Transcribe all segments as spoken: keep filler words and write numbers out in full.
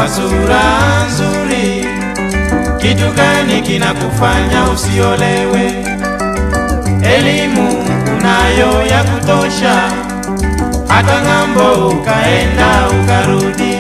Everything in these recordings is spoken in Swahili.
wa sura nzuri, kitu gani kinakufanya usiolewe? Elimu unayo ya kutosha, hata ng'ambo ukaenda ukarudi.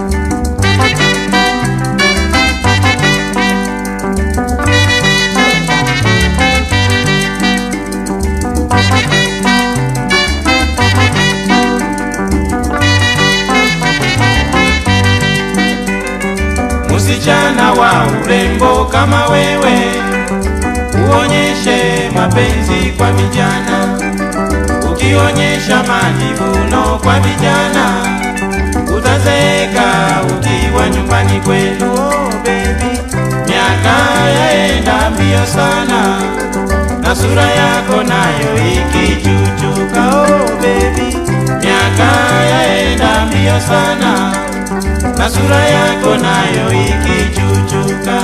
Msichana wa urembo kama wewe, uonyeshe mapenzi kwa vijana. Ukionyesha majivuno kwa vijana, utazeeka ukiwa nyumbani kwenu. Oh baby, miaka yaenda mbio sana, na sura yako nayo ikichuchuka. Oh baby, miaka yaenda mbio sana, na sura yako nayo ikichuchuka.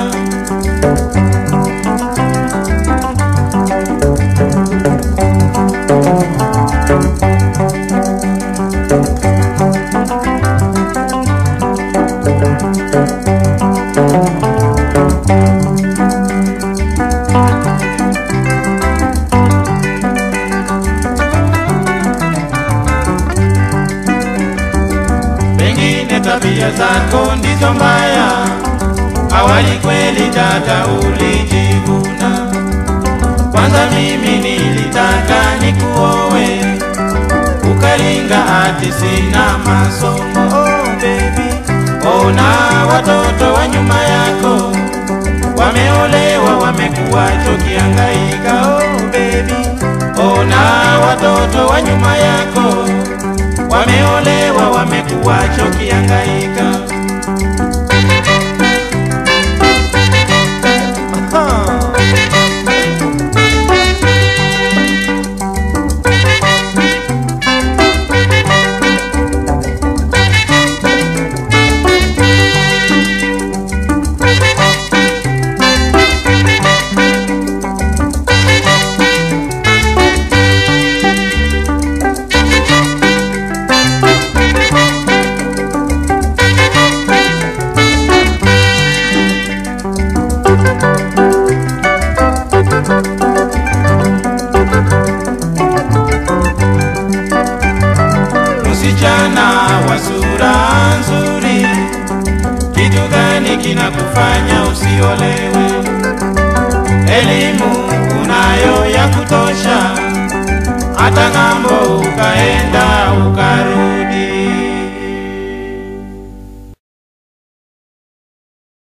Pengine tabia zako ndizo mbaya, awali kweli dada ulijivuna. Kwanza mimi nilitaka nikuowe, ukaringa ati sina masomo. Oh baby, ona watoto wa nyuma yako wameolewa, wamekuwa tukihangaika. Oh baby, ona watoto wa nyuma yako wameolewa, wamekuwa tukihangaika. Msichana wa sura nzuri, kitu gani kinakufanya usiolewe? Elimu unayo ya kutosha, hata ng'ambo